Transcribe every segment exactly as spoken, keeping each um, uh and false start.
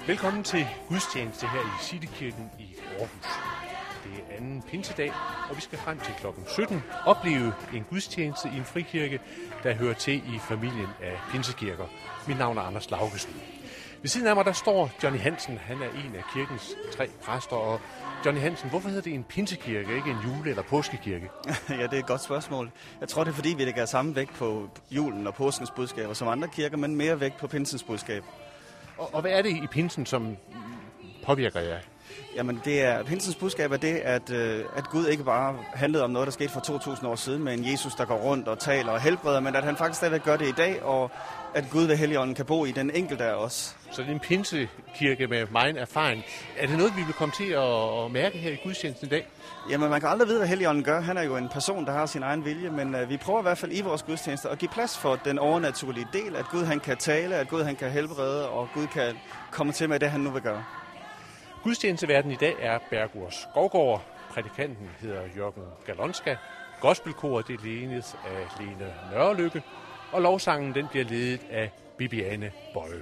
Velkommen til gudstjeneste her i Citykirken i Aarhus. Det er anden pinsedag, og vi skal frem til klokken sytten opleve en gudstjeneste i en frikirke, der hører til i familien af pinsekirker. Mit navn er Anders Laugesen. Ved siden af mig der står Johnny Hansen. Han er en af kirkens tre præster. Og Johnny Hansen, hvorfor hedder det en pinsekirke, ikke en jule- eller påskekirke? Ja, det er et godt spørgsmål. Jeg tror, det er fordi, vi lægger samme vægt på julen og påskens budskaber som andre kirker, men mere vægt på pinsens budskab. Og, og hvad er det i pinsen, som påvirker jer? Jamen, det er, pinsens budskab er det, at, øh, at Gud ikke bare handlede om noget, der skete for to tusind år siden med en Jesus, der går rundt og taler og helbreder, men at han faktisk stadigvæk gør det i dag, og at Gud ved Helligånden kan bo i den enkelte af os. Så det er en pinsekirke med megen erfaring. Er det noget, vi vil komme til at, at mærke her i gudstjenesten i dag? Jamen, man kan aldrig vide, hvad Helligånden gør. Han er jo en person, der har sin egen vilje, men øh, vi prøver i hvert fald i vores gudstjenester at give plads for den overnaturlige del, at Gud han kan tale, at Gud han kan helbrede, og Gud kan komme til med det, han nu vil gøre. Gudstjenesteverden i dag er Bergur Skovgaard. Prædikanten hedder Jørgen Galonska. Gospelkoret det ledes af Lene Nørrelykke. Og lovsangen den bliver ledet af Bibiane Bøje.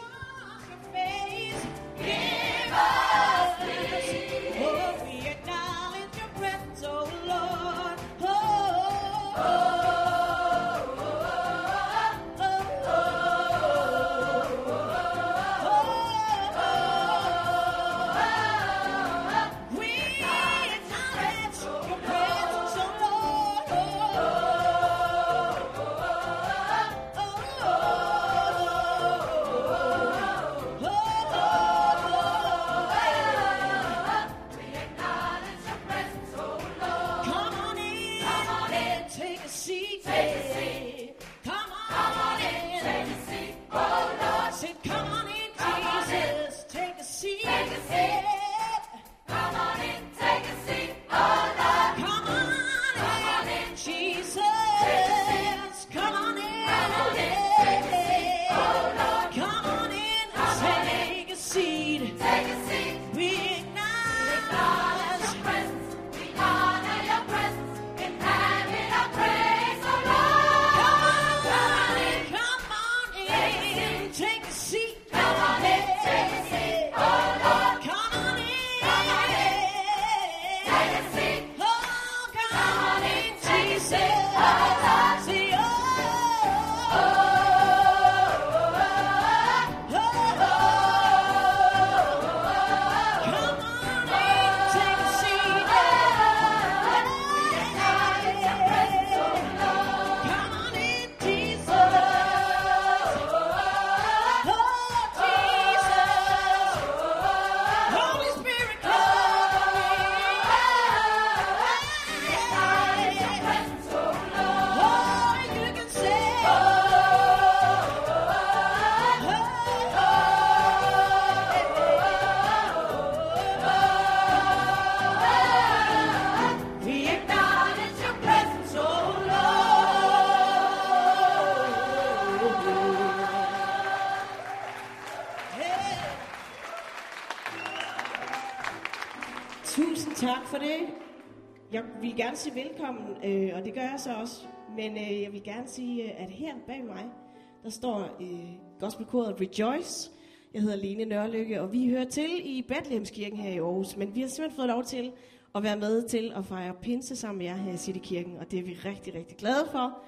Tusind tak for det. Jeg vil gerne sige velkommen, øh, og det gør jeg så også. Men øh, jeg vil gerne sige, at her bag mig, der står øh, gospelkoret Rejoice. Jeg hedder Lene Nørrelykke, og vi hører til i Betlehemskirken her i Aarhus. Men vi har simpelthen fået lov til at være med til at fejre pinse sammen med jer her i Citykirken, og det er vi rigtig, rigtig glade for.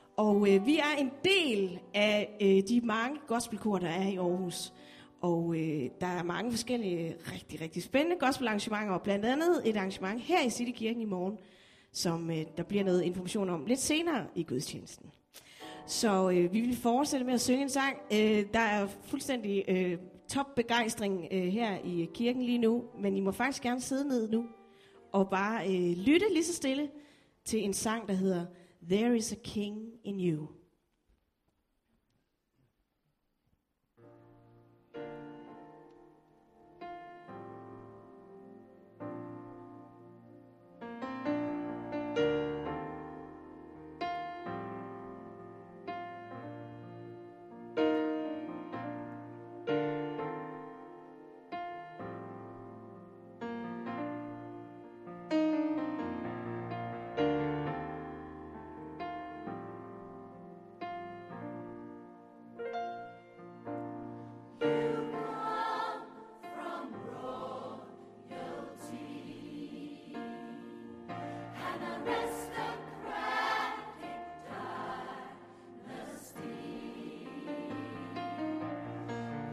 Og øh, vi er en del af øh, de mange gospelkor, der er i Aarhus. Og øh, der er mange forskellige rigtig, rigtig spændende gospelarrangementer, og blandt andet et arrangement her i Citykirken i morgen, som øh, der bliver noget information om lidt senere i gudstjenesten. Så øh, vi vil fortsætte med at synge en sang. Øh, der er fuldstændig øh, topbegejstring øh, her i kirken lige nu, men I må faktisk gerne sidde ned nu og bare øh, lytte lige så stille til en sang, der hedder There is a King in You.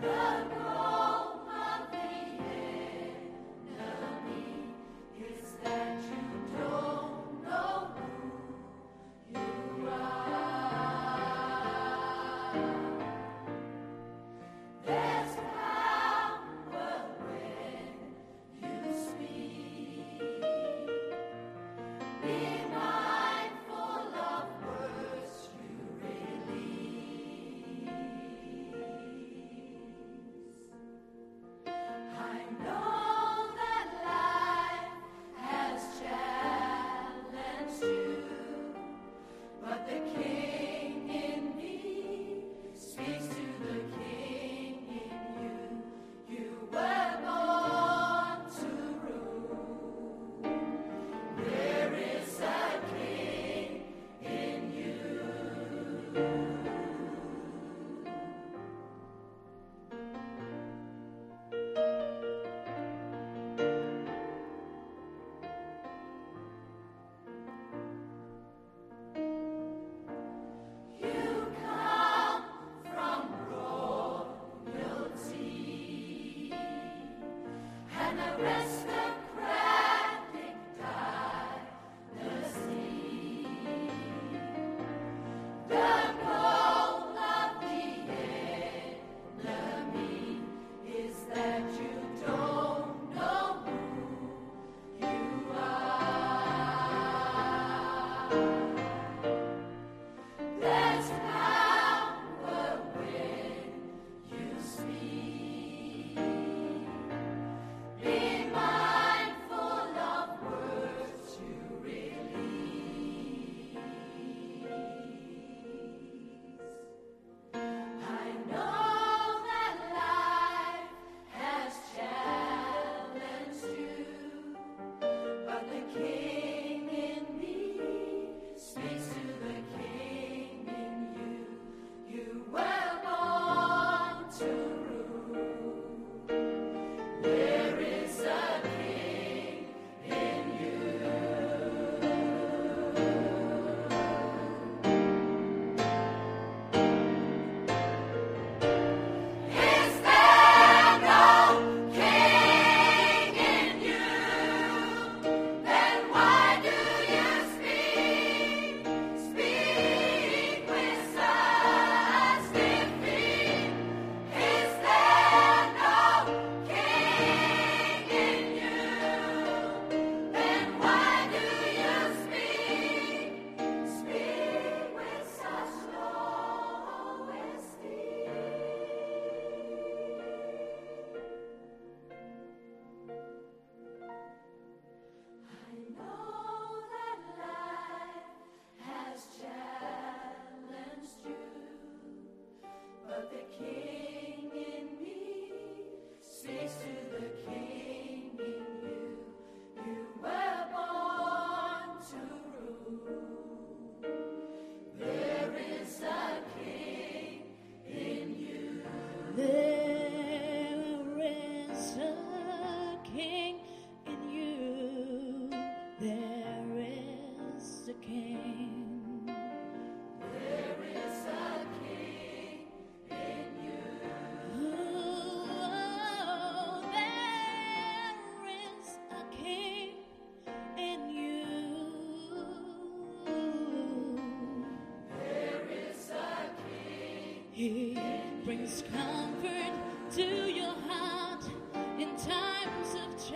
He brings comfort to your heart in times of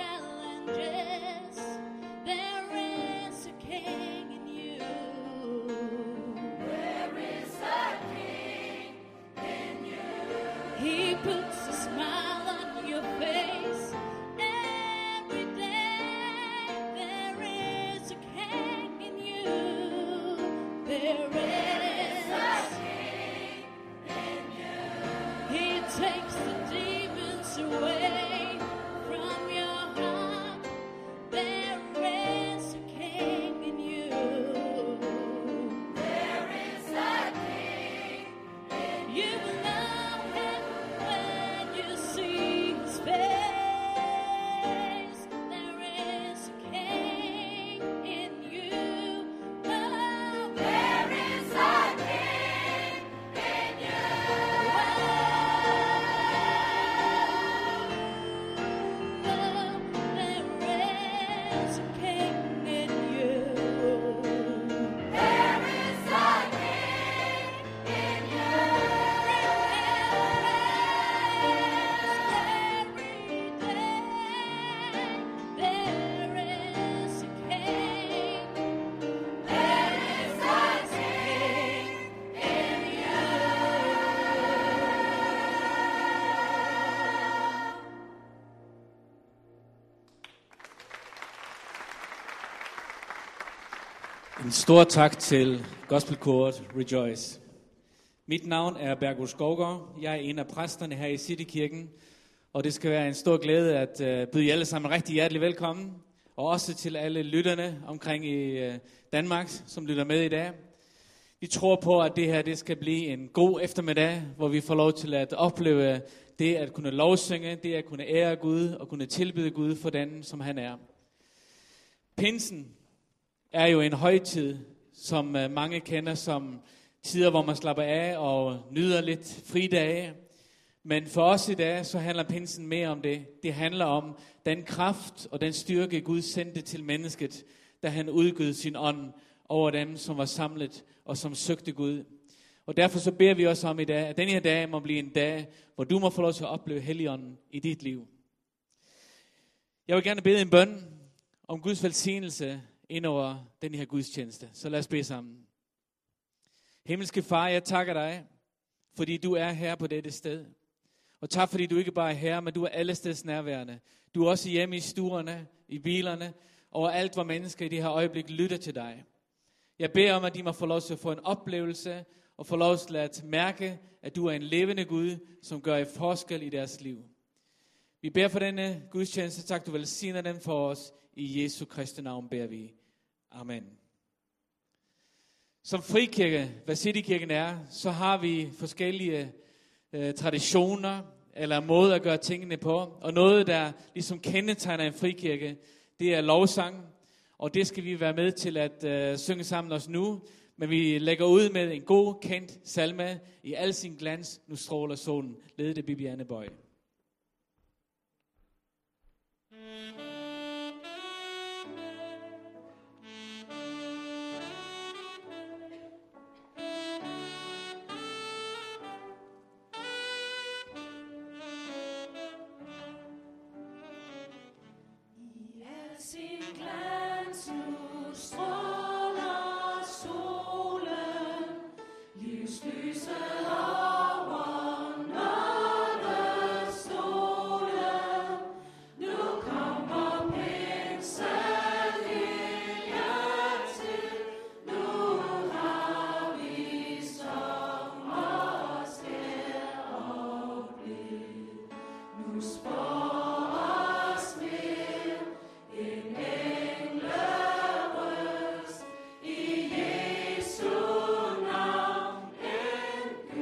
challenges. There is a king in you. There is a king in you. He puts a smile on your face every day. There is a king in you. There is. Takes the demons away from your heart. There is a king in you. There is a king in you. You will know him when you see his face. There is a king in you. Oh, there is a king in you. Oh, En stor tak til gospelkoret Rejoice. Mit navn er Bergo Skovgaard. Jeg er en af præsterne her i Citykirken, og det skal være en stor glæde at uh, byde jer alle sammen rigtig hjertelig velkommen, og også til alle lytterne omkring i uh, Danmark, som lytter med i dag. Vi tror på, at det her det skal blive en god eftermiddag, hvor vi får lov til at opleve det at kunne lovsynge, det at kunne ære Gud og kunne tilbede Gud for den, som han er. Pinsen er jo en højtid, som mange kender som tider, hvor man slapper af og nyder lidt fridage. Men for os i dag, så handler pinsen mere om det. Det handler om den kraft og den styrke, Gud sendte til mennesket, da han udgød sin ånd over dem, som var samlet og som søgte Gud. Og derfor så beder vi også om i dag, at den her dag må blive en dag, hvor du må få lov til at opleve Helligånden i dit liv. Jeg vil gerne bede en bøn om Guds velsignelse ind over den her gudstjeneste. Så lad os bede sammen. Himmelske Far, jeg takker dig, fordi du er her på dette sted. Og tak, fordi du ikke bare er her, men du er alle steds nærværende. Du er også hjemme i stuerne, i bilerne, og alt, hvor mennesker i det her øjeblik lytter til dig. Jeg beder om, at de må få lov til at få en oplevelse, og få lov til at mærke, at du er en levende Gud, som gør en forskel i deres liv. Vi beder for denne gudstjeneste. Tak, du velsigner dem for os. I Jesu Kristi navn beder vi. Amen. Som frikirke, hvad Citykirken er, så har vi forskellige øh, traditioner, eller måder at gøre tingene på. Og noget, der ligesom kendetegner en frikirke, det er lovsang. Og det skal vi være med til at øh, synge sammen os nu. Men vi lægger ud med en god, kendt salme i al sin glans. Nu stråler solen. Ledet af Bibiane Bøj. Sin glans nu stråler solen, livslyset over nådestolen. Nu kommer pinsen hjertil, nu har vi som os her og bliv. Nu spår os mere en englerøst i Jesu navn, en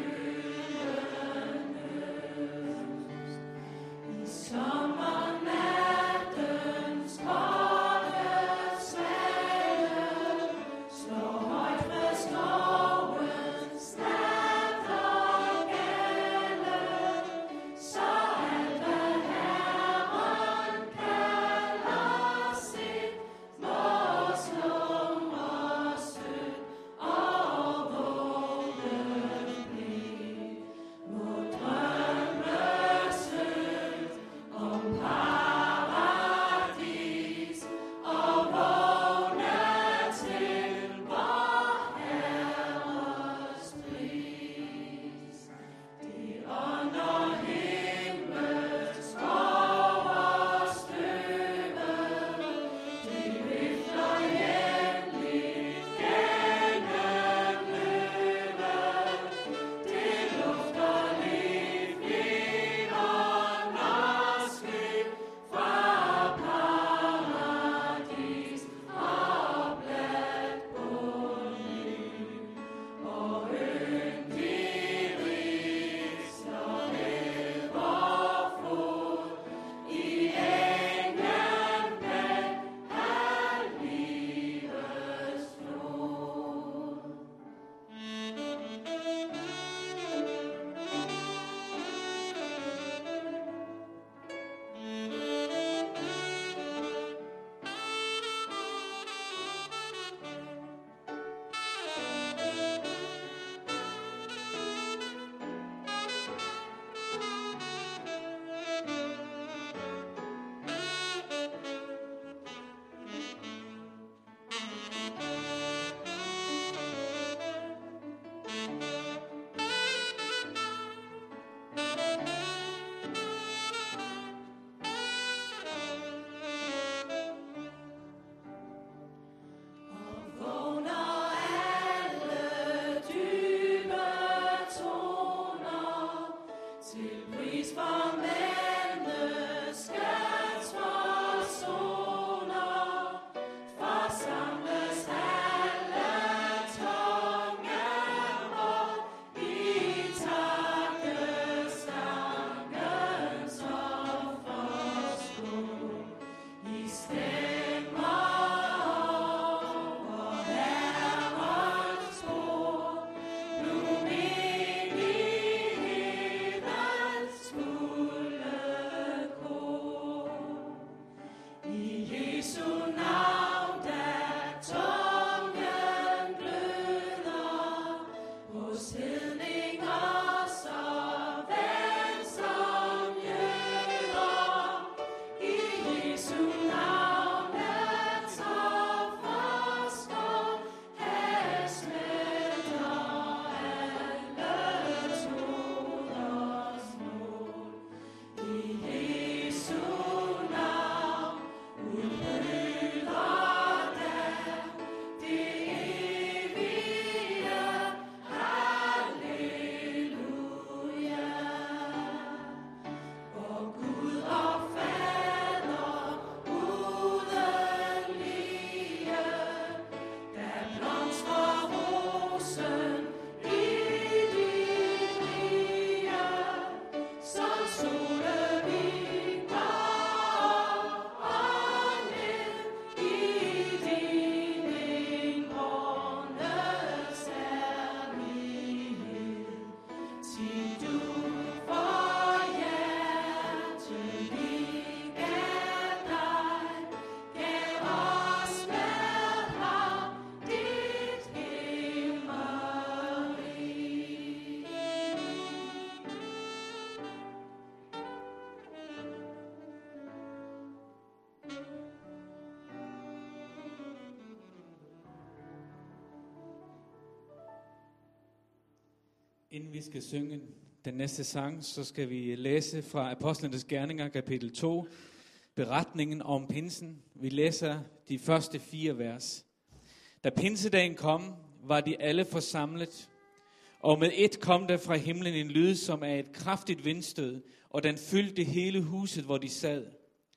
Inden vi skal synge den næste sang, så skal vi læse fra Apostlenes Gerninger, kapitel to, beretningen om pinsen. Vi læser de første fire vers. Da pinsedagen kom, var de alle forsamlet, og med et kom der fra himlen en lyd, som er et kraftigt vindstød, og den fyldte hele huset, hvor de sad.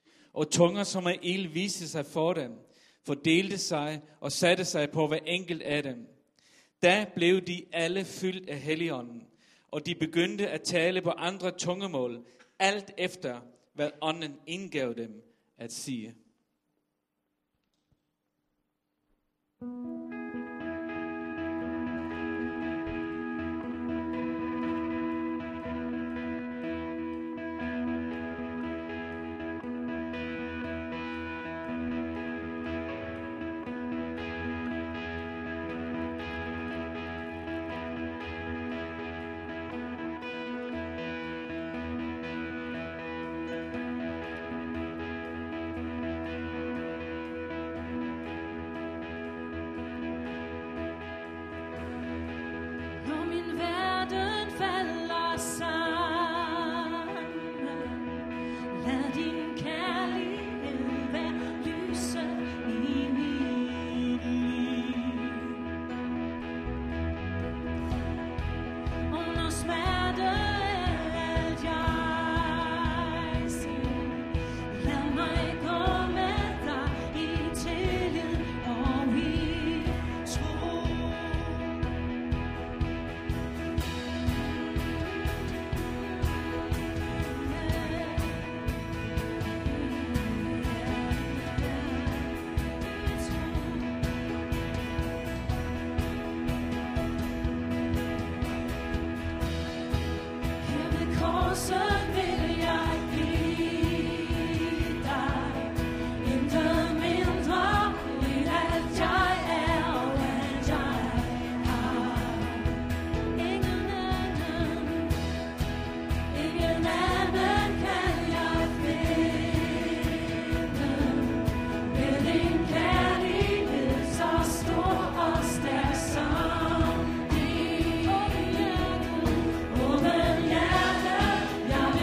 Og tunger som af ild viste sig for dem, fordelte sig og satte sig på hver enkelt af dem. Da blev de alle fyldt af Helligånden, og de begyndte at tale på andre tungemål, alt efter hvad ånden indgav dem at sige. Yeah.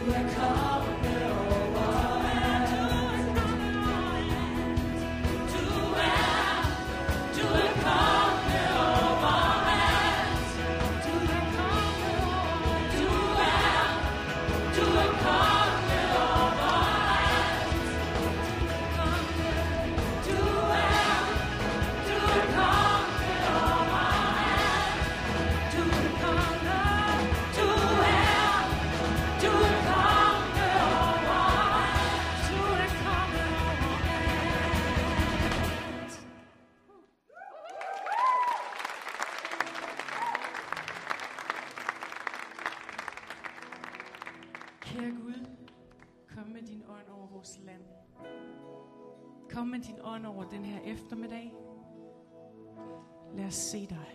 Kære Gud, kom med din ånd over vores land. Kom med din ånd over den her eftermiddag. Lad os se dig.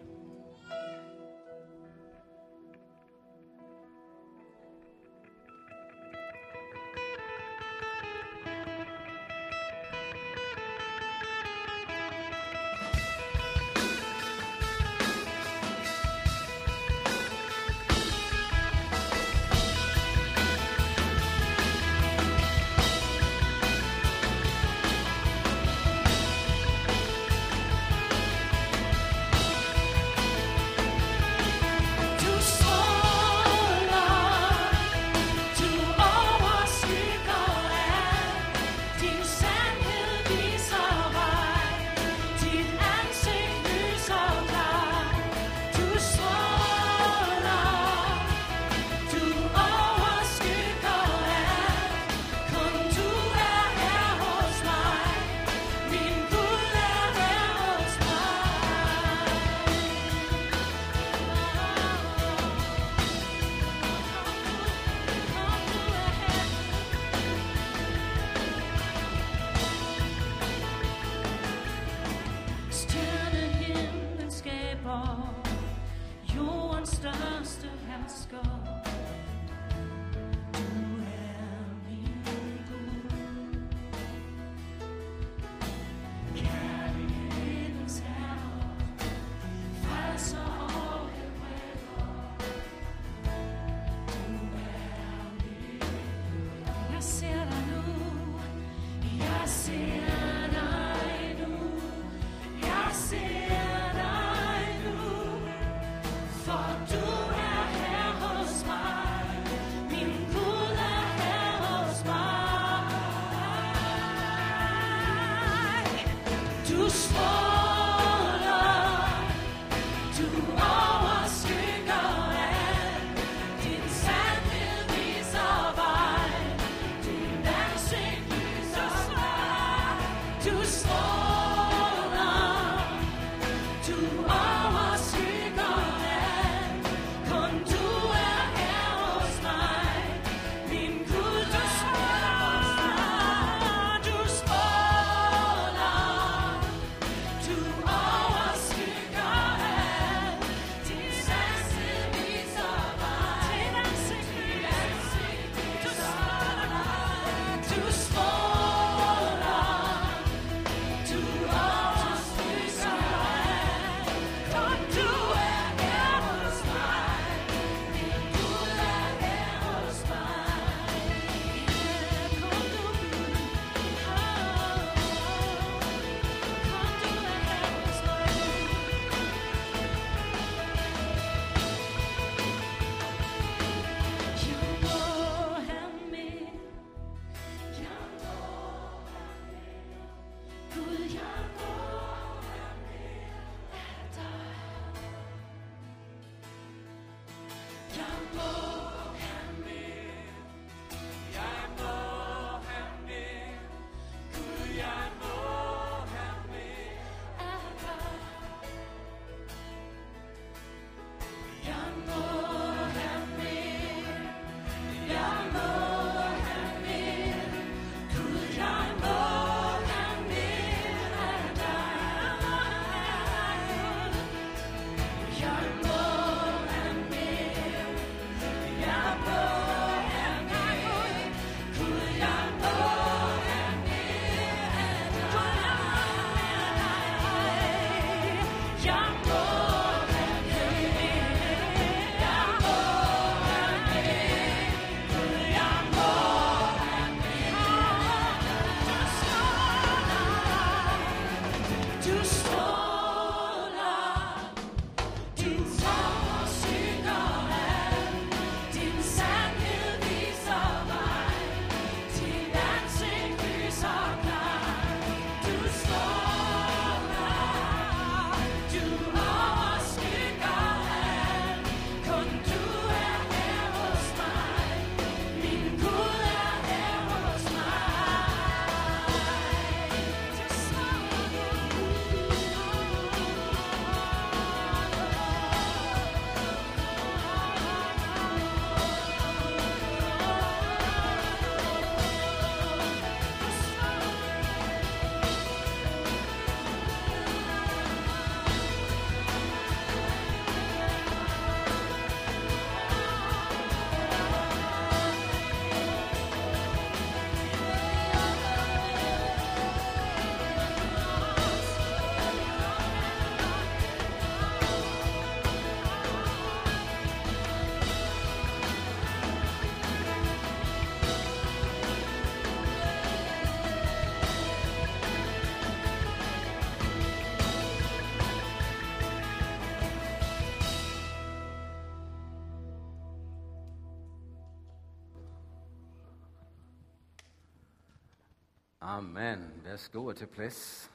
Amen. Værsgo til plads.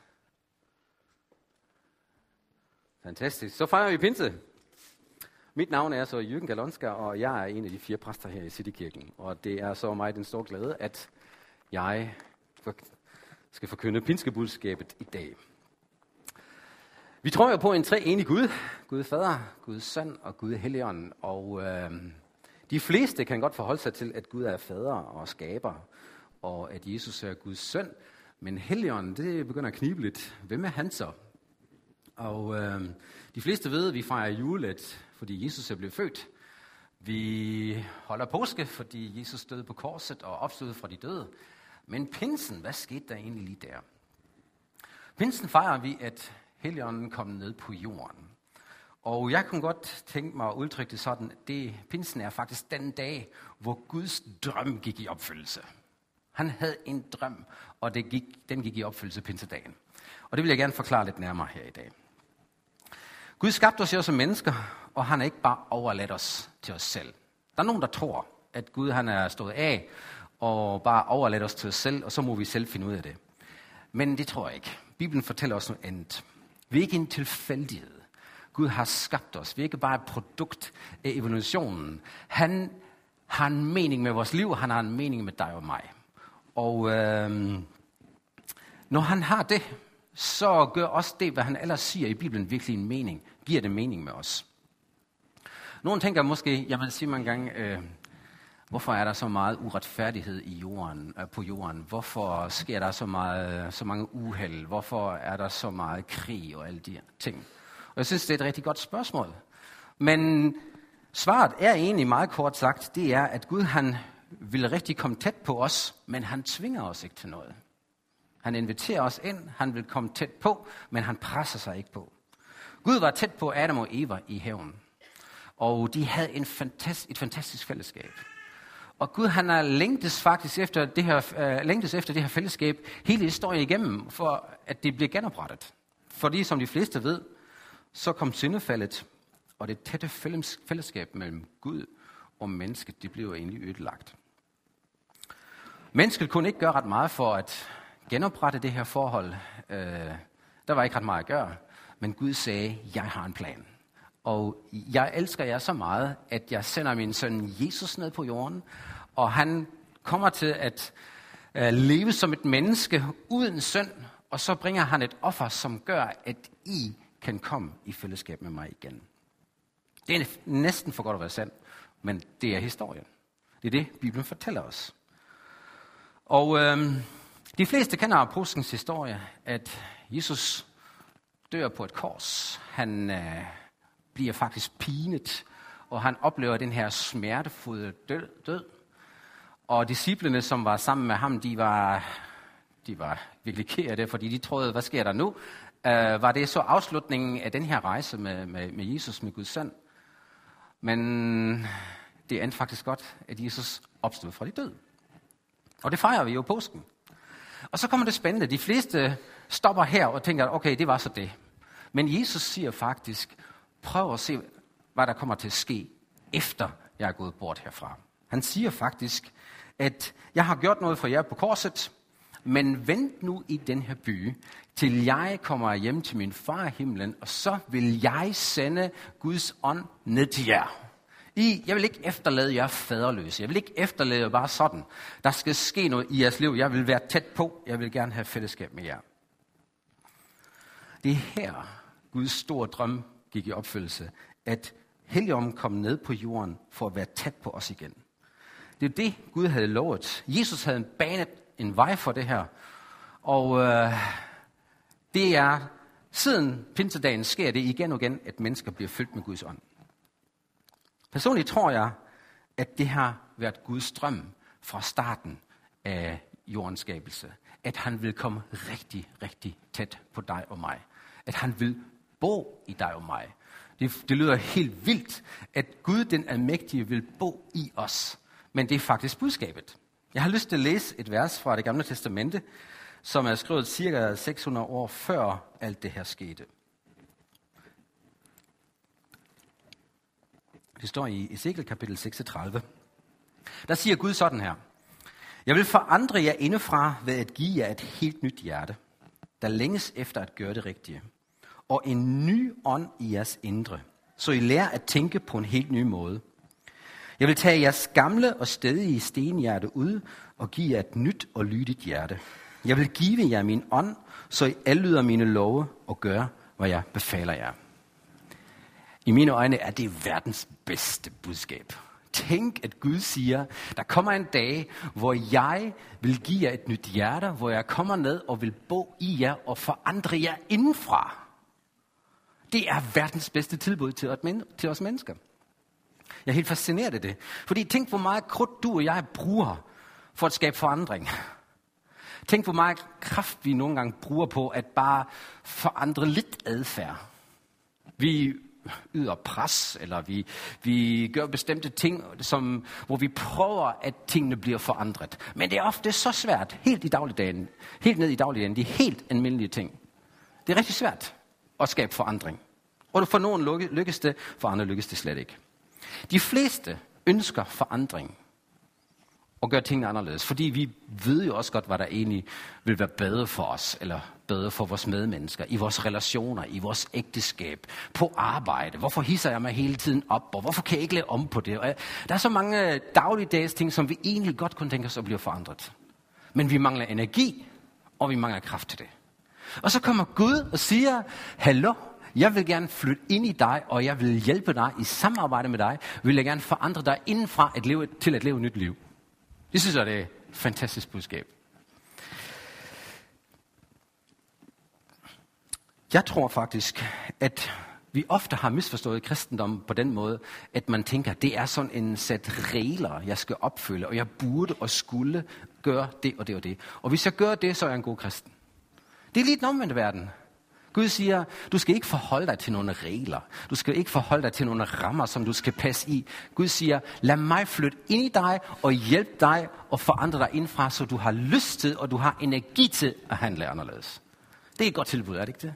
Fantastisk. Så fejrer vi pinse. Mit navn er så Jürgen Galonska, og jeg er en af de fire præster her i Citykirken. Og det er så mig den store glæde, at jeg skal forkynde pinskebudskabet i dag. Vi tror jo på en treenig Gud. Gud Fader, Gud Søn og Gud Helligånd. Og øh, de fleste kan godt forholde sig til, at Gud er fader og skaber, og at Jesus er Guds søn. Men Helligånden, det begynder at knibe lidt. Hvem er han så? Og øh, de fleste ved, at vi fejrer julet, fordi Jesus er blevet født. Vi holder påske, fordi Jesus døde på korset og opstod fra de døde. Men pinsen, hvad skete der egentlig lige der? Pinsen fejrer vi, at Helligånden kom ned på jorden. Og jeg kunne godt tænke mig at udtrykke det sådan, det pinsen er faktisk den dag, hvor Guds drøm gik i opfyldelse. Han havde en drøm, og det gik, den gik i opfyldelse pinsedagen. Og det vil jeg gerne forklare lidt nærmere her i dag. Gud skabte os jo som mennesker, og han har ikke bare overladt os til os selv. Der er nogen, der tror, at Gud han er stået af, og bare overladt os til os selv, og så må vi selv finde ud af det. Men det tror jeg ikke. Bibelen fortæller os noget andet. Vi er ikke en tilfældighed. Gud har skabt os. Vi er ikke bare et produkt af evolutionen. Han har en mening med vores liv, han har en mening med dig og mig. Og øh, når han har det, så gør også det, hvad han ellers siger i Bibelen, virkelig en mening. Giver det mening med os. Nogle tænker måske, jeg vil sige mange gange, øh, hvorfor er der så meget uretfærdighed i jorden, øh, på jorden? Hvorfor sker der så, meget, så mange uheld? Hvorfor er der så meget krig og alle de ting? Og jeg synes, det er et rigtig godt spørgsmål. Men svaret er egentlig meget kort sagt, det er, at Gud han vil rigtig komme tæt på os, men han tvinger os ikke til noget. Han inviterer os ind, han vil komme tæt på, men han presser sig ikke på. Gud var tæt på Adam og Eva i haven, og de havde en fantastisk, et fantastisk fællesskab. Og Gud han har længtes faktisk efter det her, øh, længtes efter det her fællesskab hele historien igennem, for at det bliver genoprettet. Fordi som de fleste ved, så kom syndefaldet, og det tætte fællesskab mellem Gud og mennesket, det blev egentlig ødelagt. Mennesket kunne ikke gøre ret meget for at genoprette det her forhold. Øh, der var ikke ret meget at gøre, men Gud sagde, jeg har en plan. Og jeg elsker jer så meget, at jeg sender min søn Jesus ned på jorden, og han kommer til at øh, leve som et menneske uden synd, og så bringer han et offer, som gør, at I kan komme i fællesskab med mig igen. Det er næsten for godt at være sandt, men det er historien. Det er det, Bibelen fortæller os. Og øh, de fleste kender påskens historie, at Jesus dør på et kors. Han øh, bliver faktisk pinet, og han oplever den her smertefulde død, død. Og disciplene, som var sammen med ham, de var, de var virkelig ked af det, fordi de troede, hvad sker der nu? Uh, var det så afslutningen af den her rejse med, med, med Jesus, med Guds søn? Men det endte faktisk godt, at Jesus opstod fra de døde. Og det fejrer vi jo påsken. Og så kommer det spændende. De fleste stopper her og tænker, okay, det var så det. Men Jesus siger faktisk, prøv at se, hvad der kommer til at ske, efter jeg er gået bort herfra. Han siger faktisk, at jeg har gjort noget for jer på korset, men vent nu i den her by, til jeg kommer hjem til min far i himlen, og så vil jeg sende Guds ånd ned til jer. I, jeg vil ikke efterlade jer faderløse. Jeg vil ikke efterlade jer bare sådan. Der skal ske noget i jeres liv. Jeg vil være tæt på. Jeg vil gerne have fællesskab med jer. Det er her, Guds store drøm gik i opfyldelse, at Helligånden kom ned på jorden for at være tæt på os igen. Det er det, Gud havde lovet. Jesus havde banet en vej for det her. Og øh, det er, siden pinsedagen sker det igen og igen, at mennesker bliver fyldt med Guds ånd. Personligt tror jeg, at det har været Guds drøm fra starten af jordens skabelse. At han vil komme rigtig, rigtig tæt på dig og mig. At han vil bo i dig og mig. Det, det lyder helt vildt, at Gud den almægtige vil bo i os. Men det er faktisk budskabet. Jeg har lyst til at læse et vers fra Det Gamle Testamente, som er skrevet cirka seks hundrede år før alt det her skete. Det står i Ezekiel kapitel seksogtredive. Der siger Gud sådan her. Jeg vil forandre jer indefra ved at give jer et helt nyt hjerte, der længes efter at gøre det rigtige, og en ny ånd i jeres indre, så I lærer at tænke på en helt ny måde. Jeg vil tage jeres gamle og stedige stenhjerte ud og give jer et nyt og lydigt hjerte. Jeg vil give jer min ånd, så I adlyder mine love og gør, hvad jeg befaler jer. I mine øjne er det verdens bedste budskab. Tænk, at Gud siger, der kommer en dag, hvor jeg vil give jer et nyt hjerte, hvor jeg kommer ned og vil bo i jer og forandre jer indenfra. Det er verdens bedste tilbud til, til os mennesker. Jeg er helt fascineret af det. Fordi tænk, hvor meget krudt du og jeg bruger for at skabe forandring. Tænk, hvor meget kraft vi nogle gange bruger på at bare forandre lidt adfærd. Vi yder pres, eller vi, vi gør bestemte ting, som, hvor vi prøver, at tingene bliver forandret. Men det er ofte så svært, helt i dagligdagen, helt ned i dagligdagen, de helt almindelige ting. Det er rigtig svært at skabe forandring. Og for nogen lykkes det, for andre lykkes det slet ikke. De fleste ønsker forandring og gør tingene anderledes, fordi vi ved jo også godt, hvad der egentlig vil være bedre for os, eller bedre for vores medmennesker, i vores relationer, i vores ægteskab, på arbejde. Hvorfor hisser jeg mig hele tiden op, og hvorfor kan jeg ikke lave om på det? Og der er så mange dagligdags ting, som vi egentlig godt kunne tænke os at blive forandret. Men vi mangler energi, og vi mangler kraft til det. Og så kommer Gud og siger, hallo, jeg vil gerne flytte ind i dig, og jeg vil hjælpe dig i samarbejde med dig. Vil jeg gerne forandre dig indenfra at leve, til at leve et nyt liv. Det synes jeg, det er et fantastisk budskab. Jeg tror faktisk, at vi ofte har misforstået kristendom på den måde, at man tænker, det er sådan en sæt regler, jeg skal opfylde, og jeg burde og skulle gøre det og det og det. Og hvis jeg gør det, så er jeg en god kristen. Det er lige den omvendte verden. Gud siger, du skal ikke forholde dig til nogle regler. Du skal ikke forholde dig til nogle rammer, som du skal passe i. Gud siger, lad mig flytte ind i dig og hjælpe dig og forandre dig indfra, så du har lyst til, og du har energi til at handle anderledes. Det er et godt tilbud, er det ikke det?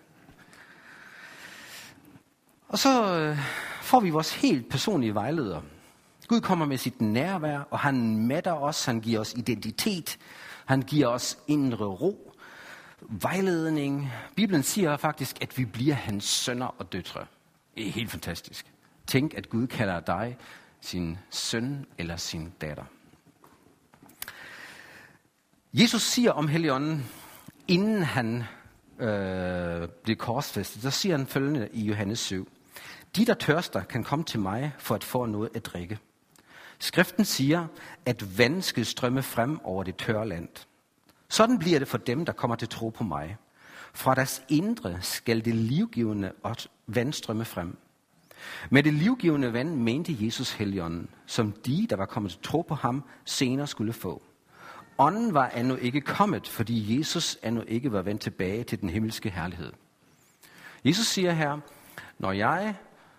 Og så øh, får vi vores helt personlige vejleder. Gud kommer med sit nærvær, og han mætter os, han giver os identitet, han giver os indre ro, vejledning. Bibelen siger faktisk, at vi bliver hans sønner og døtre. Det er helt fantastisk. Tænk, at Gud kalder dig sin søn eller sin datter. Jesus siger om Helligånden, inden han øh, bliver korsfæstet, så siger han følgende i Johannes syv. De, der tørster, kan komme til mig for at få noget at drikke. Skriften siger, at vand skal strømme frem over det tørre land. Sådan bliver det for dem, der kommer til tro på mig. Fra deres indre skal det livgivende vand strømme frem. Med det livgivende vand mente Jesus Helligånden, som de, der var kommet til tro på ham, senere skulle få. Ånden var endnu ikke kommet, fordi Jesus endnu ikke var vendt tilbage til den himmelske herlighed. Jesus siger her, når jeg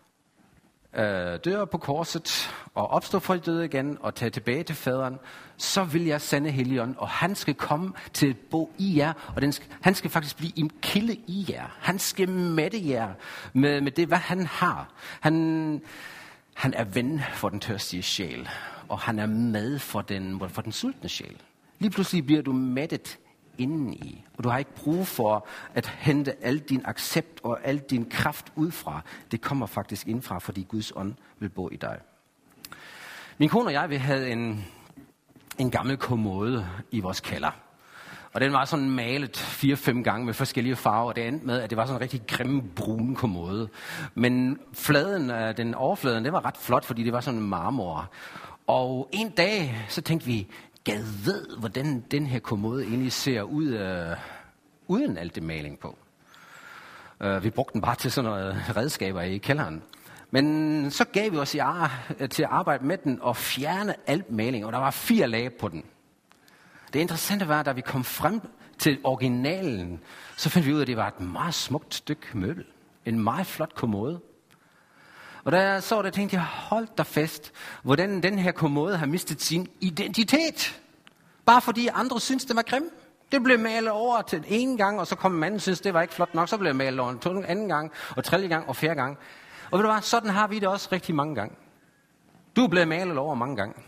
øh, dør på korset og opstår fra de døde igen og tager tilbage til faderen, så vil jeg sende Helligånden, og han skal komme til at bo i jer, og den skal, han skal faktisk blive en kilde i jer. Han skal mætte jer med, med det, hvad han har. Han, han er ven for den tørstige sjæl, og han er med for den, for den sultne sjæl. Lige pludselig bliver du mættet indeni, og du har ikke brug for at hente al din accept og al din kraft udfra. Det kommer faktisk indfra, fordi Guds ånd vil bo i dig. Min kone og jeg, vi havde en, en gammel kommode i vores kælder. Og den var sådan malet fire-fem gange med forskellige farver, og det endte med, at det var sådan en rigtig grimme brun kommode. Men fladen, den overfladen, det var ret flot, fordi det var sådan en marmor. Og en dag, så tænkte vi, gad ved, hvordan den her kommode egentlig ser ud, øh, uden alt det maling på. Uh, vi brugte den bare til sådan noget redskaber i kælderen. Men så gav vi os i ar- til at arbejde med den og fjerne alt maling, og der var fire lag på den. Det interessante var, da vi kom frem til originalen, så fandt vi ud af, at det var et meget smukt stykke møbel. En meget flot kommode. Og da jeg så det, tænkte jeg, hold da fast, hvordan den her kommode har mistet sin identitet. Bare fordi andre synes, det var grim. Det blev malet over til en gang, og så kom manden synes, det var ikke flot nok. Så blev det malet over en anden gang, og tredje gang, og fjerde gang. Og ved du hvad, sådan har vi det også rigtig mange gange. Du er blevet malet over mange gange.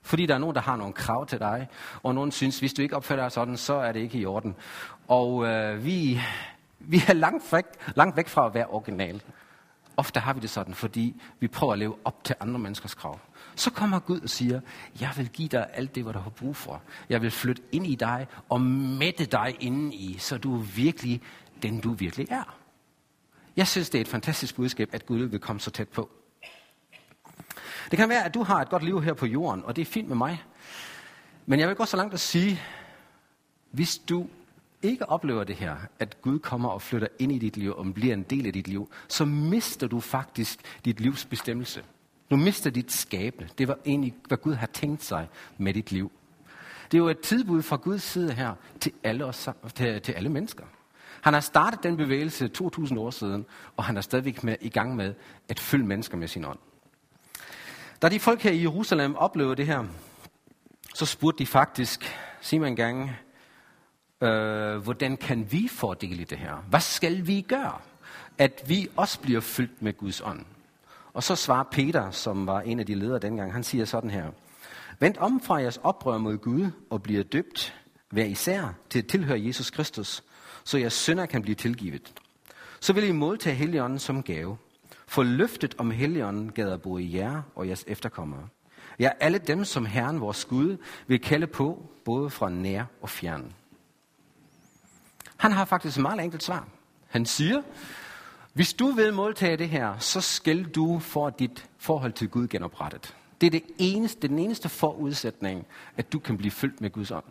Fordi der er nogen, der har nogle krav til dig, og nogen synes, hvis du ikke opfører dig sådan, så er det ikke i orden. Og øh, vi, vi er langt væk, langt væk fra at være original. Ofte har vi det sådan, fordi vi prøver at leve op til andre menneskers krav. Så kommer Gud og siger, jeg vil give dig alt det, hvad du har brug for. Jeg vil flytte ind i dig og mætte dig indeni, så du er virkelig den, du virkelig er. Jeg synes, det er et fantastisk budskab, at Gud vil komme så tæt på. Det kan være, at du har et godt liv her på jorden, og det er fint med mig. Men jeg vil gå så langt at sige, hvis du ikke oplever det her, at Gud kommer og flytter ind i dit liv og bliver en del af dit liv, så mister du faktisk dit livs bestemmelse. Du mister dit skabende. Det var egentlig, hvad Gud har tænkt sig med dit liv. Det er jo et tilbud fra Guds side her til alle, os, til, til alle mennesker. Han har startet den bevægelse to tusind år siden, og han er stadigvæk med, i gang med at fylde mennesker med sin ånd. Da de folk her i Jerusalem oplevede det her, så spurgte de faktisk, sig mig en gang, øh, hvordan kan vi få del i det her? Hvad skal vi gøre, at vi også bliver fyldt med Guds ånd? Og så svarer Peter, som var en af de ledere dengang, han siger sådan her, vend om fra jeres oprør mod Gud og bliver døbt hver især til at tilhøre Jesus Kristus, så jeres synder kan blive tilgivet. Så vil I modtage Helligånden som gave. For løftet om Helligånden gader både jer og jeres efterkommere. Ja, alle dem, som Herren vores Gud vil kalde på, både fra nær og fjern. Han har faktisk et meget enkelt svar. Han siger, hvis du vil modtage det her, så skal du få dit forhold til Gud genoprettet. Det er det eneste, den eneste forudsætning, at du kan blive fyldt med Guds ånd.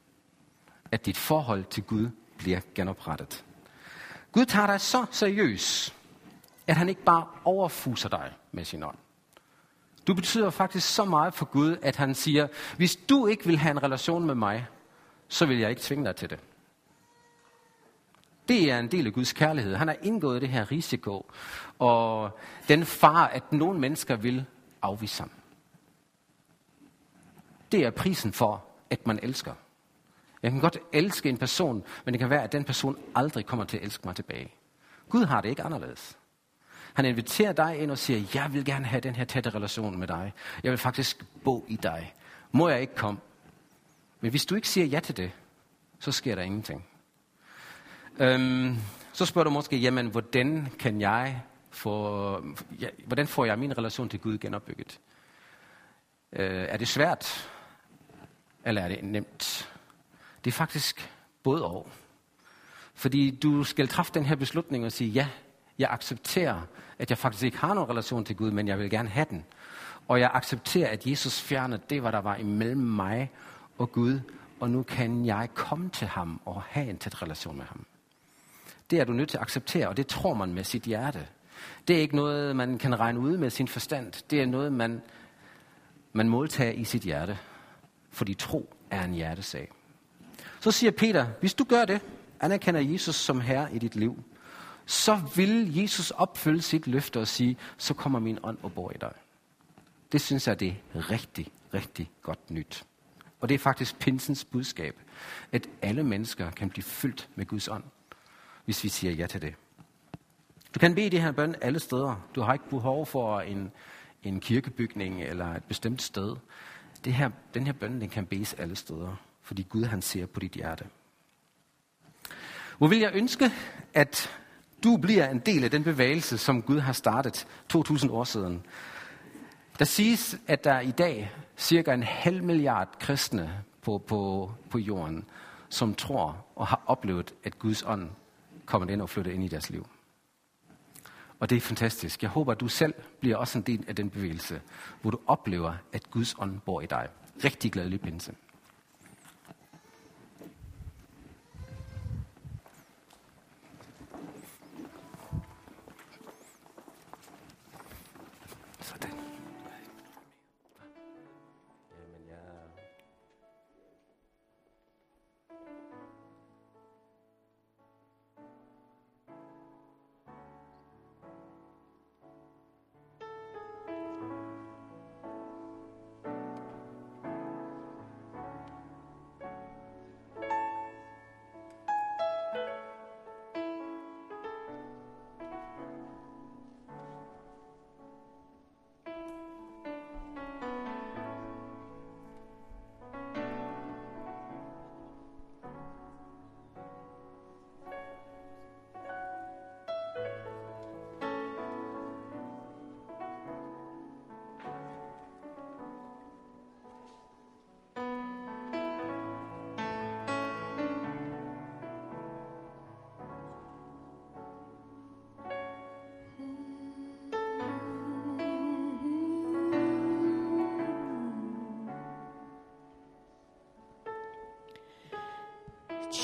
At dit forhold til Gud bliver genoprettet. Gud tager dig så seriøst, at han ikke bare overfuser dig med sin ånd. Du betyder faktisk så meget for Gud, at han siger, hvis du ikke vil have en relation med mig, så vil jeg ikke tvinge dig til det. Det er en del af Guds kærlighed. Han har indgået det her risiko, og den far, at nogle mennesker vil afvise ham. Det er prisen for, at man elsker. Jeg kan godt elske en person, men det kan være, at den person aldrig kommer til at elske mig tilbage. Gud har det ikke anderledes. Han inviterer dig ind og siger, jeg vil gerne have den her tætte relation med dig. Jeg vil faktisk bo i dig. Må jeg ikke komme? Men hvis du ikke siger ja til det, så sker der ingenting. Øhm, så spørger du måske, jamen, hvordan kan jeg få, ja, hvordan får jeg min relation til Gud genopbygget? Øh, er det svært? Eller er det nemt? Det er faktisk både og. Fordi du skal træffe den her beslutning og sige, ja, jeg accepterer, at jeg faktisk ikke har nogen relation til Gud, men jeg vil gerne have den. Og jeg accepterer, at Jesus fjernede det, hvad der var imellem mig og Gud, og nu kan jeg komme til ham og have en tæt relation med ham. Det er du nødt til at acceptere, og det tror man med sit hjerte. Det er ikke noget, man kan regne ud med sin forstand. Det er noget, man, man modtager i sit hjerte, fordi tro er en hjertesag. Så siger Peter, hvis du gør det, anerkender Jesus som herre i dit liv, så vil Jesus opfylde sit løfte og sige, så kommer min ånd og bor i dig. Det synes jeg, det er rigtig, rigtig godt nyt. Og det er faktisk pinsens budskab, at alle mennesker kan blive fyldt med Guds ånd, hvis vi siger ja til det. Du kan bede det her bøn alle steder. Du har ikke behov for en, en kirkebygning eller et bestemt sted. Det her, den her bøn, den kan bedes alle steder, fordi Gud han ser på dit hjerte. Hvor vil jeg ønske, at du bliver en del af den bevægelse, som Gud har startet to tusind år siden. Der siges, at der i dag cirka en halv milliard kristne på, på, på jorden, som tror og har oplevet, at Guds ånd kommer ind og flytter ind i deres liv. Og det er fantastisk. Jeg håber, at du selv bliver også en del af den bevægelse, hvor du oplever, at Guds ånd bor i dig. Rigtig glædelig pinse. Sådan. Jamen, jeg...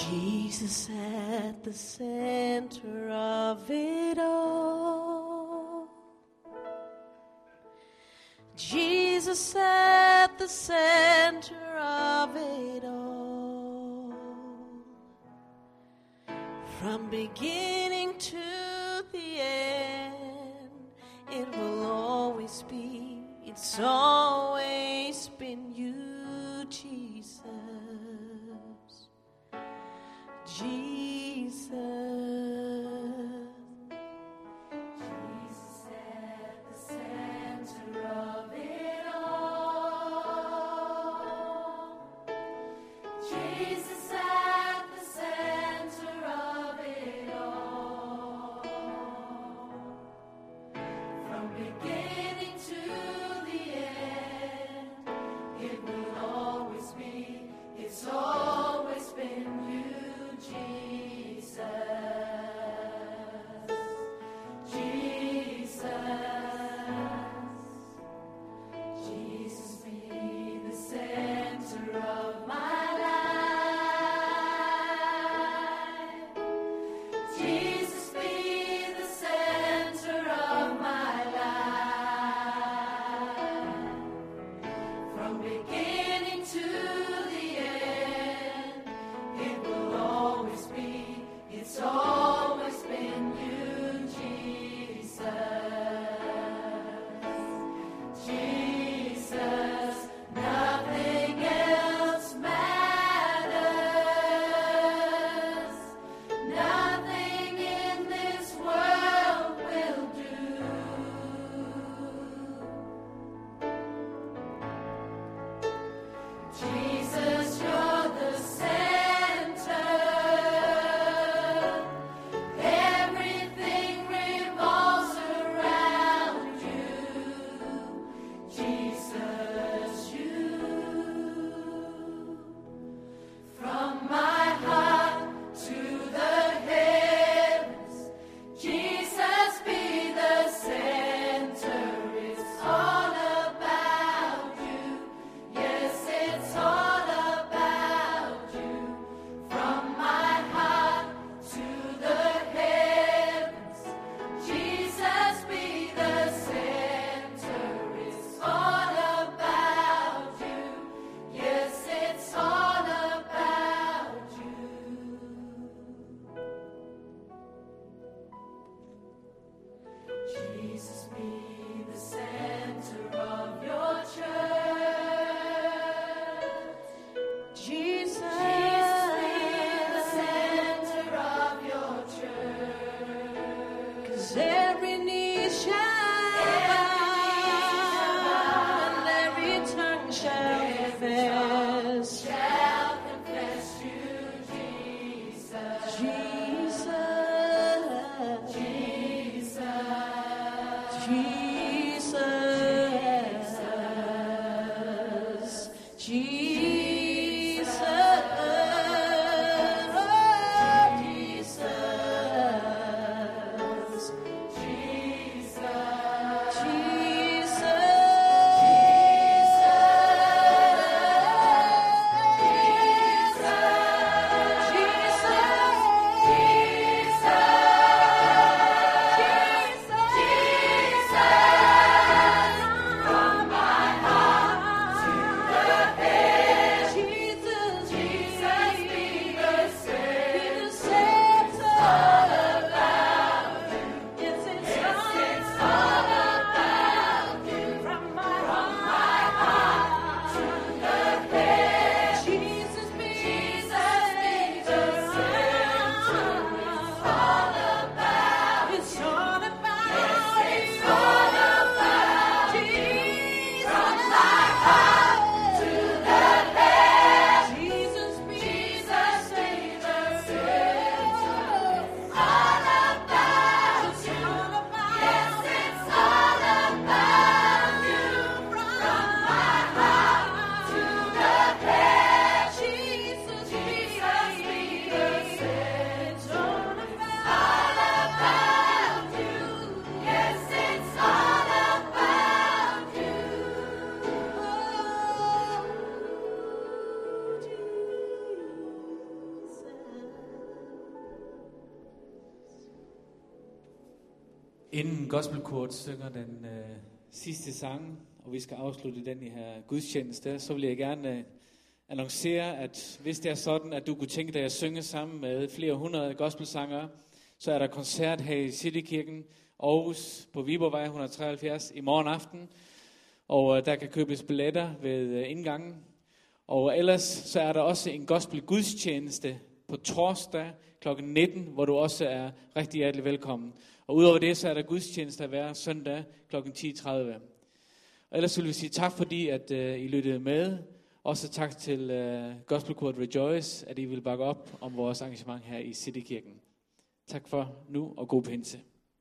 Jesus at the center of it all. Jesus at the center of it all. From beginning to the end, it will always be, it's always been you, Jesus. Jesus. Jesus at the center of it all. Jesus at the center of it all. From beginning to the end, it will always be, it's always been you, Jesus. Inden gospelkoret synger den øh, sidste sang, og vi skal afslutte den i her gudstjeneste, så vil jeg gerne øh, annoncere, at hvis det er sådan, at du kunne tænke dig at synge sammen med flere hundrede gospelsangere, så er der koncert her i Citykirken Aarhus på Viborgvej et hundrede og treoghalvfjerds i morgen aften, og øh, der kan købes billetter ved øh, indgangen. Og ellers så er der også en gospelgudstjeneste på torsdag klokken nitten, hvor du også er rigtig hjertelig velkommen. Og udover det, så er der gudstjenester hver søndag klokken ti tredive. Og ellers vil vi sige tak, fordi at uh, I lyttede med. Også tak til uh, gospelkoret Rejoice, at I vil bakke op om vores arrangement her i Citykirken. Tak for nu, og god pinse.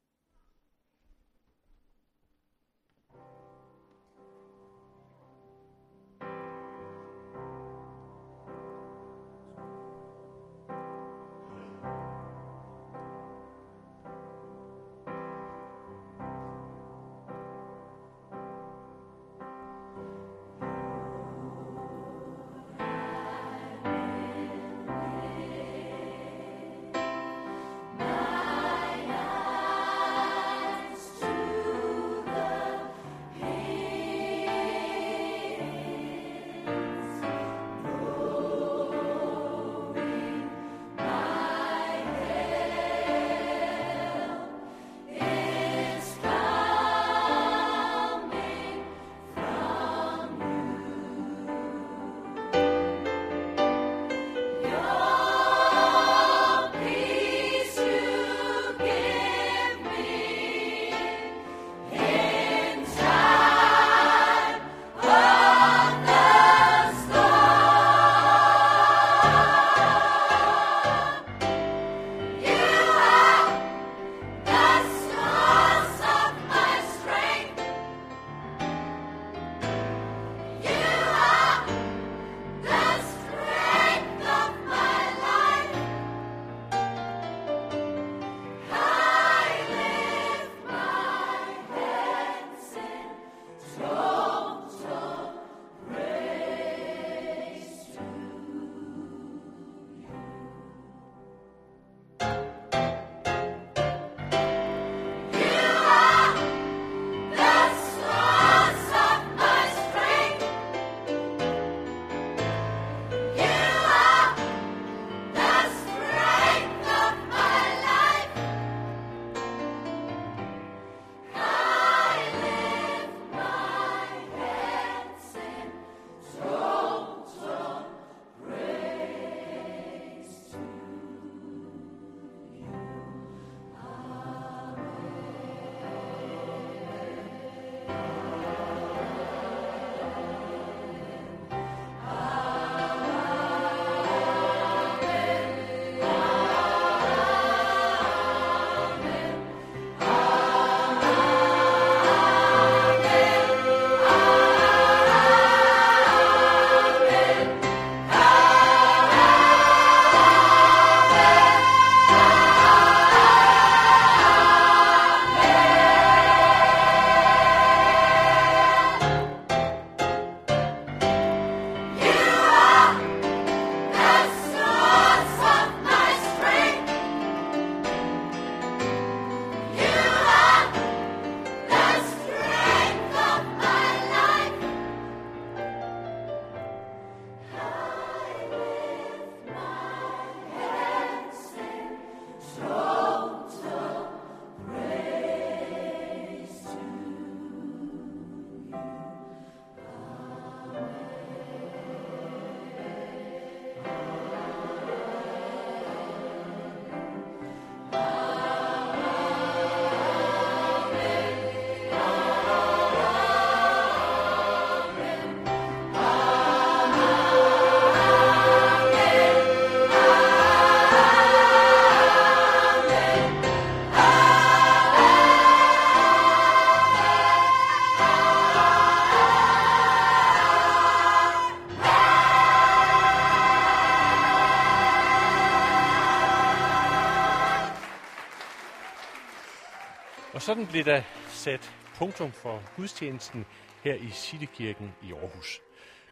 Og sådan blev der sat punktum for gudstjenesten her i Citykirken i Aarhus.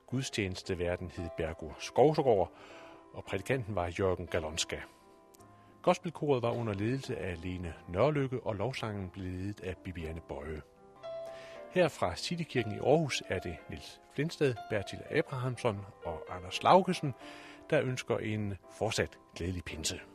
Gudstjenesteværten hed Bergur Skovsgaard, og prædikanten var Jørgen Galonska. Gospelkoret var under ledelse af Lene Nørlykke, og lovsangen blev ledet af Bibiane Bøje. Her fra Citykirken i Aarhus er det Niels Flindsted, Bertil Abrahamsson og Anders Laugesen, der ønsker en fortsat glædelig pinse.